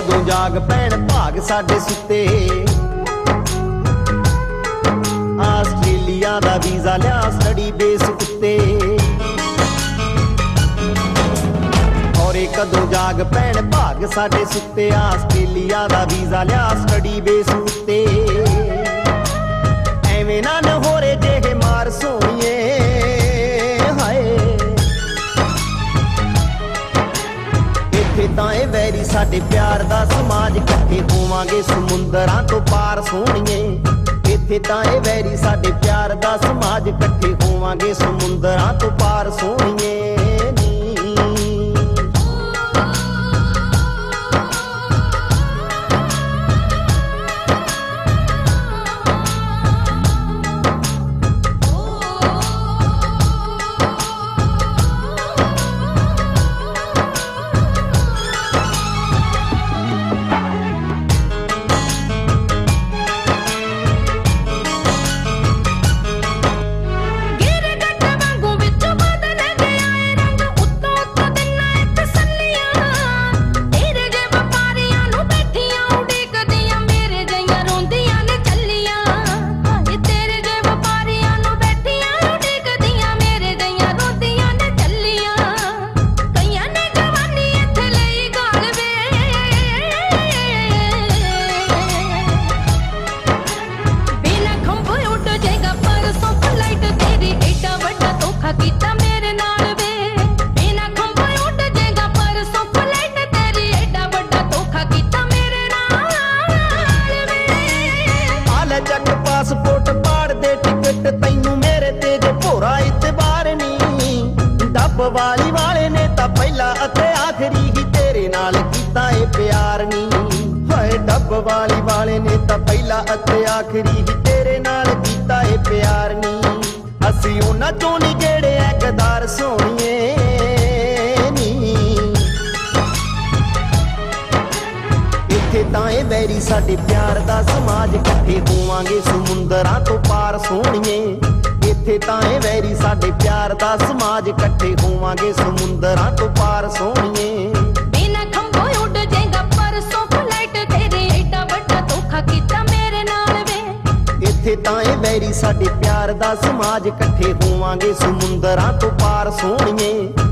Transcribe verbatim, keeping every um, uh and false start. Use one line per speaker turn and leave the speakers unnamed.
कदों जाग पैण भाग साडे सुते। आस्ट्रेलिया दा वीजा लिया स्टडी बेस उत्ते। औरे कदों जाग पैण भाग साडे सुते। आस्ट्रेलिया दा वीजा लिया स्टडी बेस उत्ते। एवें ना नहोरे जेहे मार सोणीए हाय। इत्थे तां ए वैरी साडे प्यार दा समाज, इकट्ठे होवांगे समुंदरां तो पार सोहणीए। इत्थे तां ए वैरी साडे प्यार दा समाज, इकट्ठे होवांगे समुंदरां तो पार सोहणीए। पासपोर्ट पाड़ दे टिकट तैनू मेरे ते जे भोरा इतबार नी। डब वाली वाले ने तां पहला अते आखरी ही तेरे नाल कीता ए प्यार नी। हाय डब वाली वाले ने तां पहला अते आखरी ही तेरे नाल कीता ए प्यार नी। असी उन्हां चों नी जेड़े ऐ गदार सोहणीए नी। इत्थे तां ए वैरी साडे प्यार दा समाज, इकट्ठे होवांगे समुंदरां तो पार सोहणीए। इत्थे तां ए वैरी साडे प्यार दा समाज, इकट्ठे होवांगे समुंदरां तो पार सोहणीए।
बिना खंभों उड़ जाएगा परसों फ्लाइट तेरे, एडा वड्डा धोखा कीता मेरे नाल वे।
इत्थे तां ए वैरी साडे प्यार दा समाज, इकट्ठे होवांगे समुंदरां तो पार सोहणीए।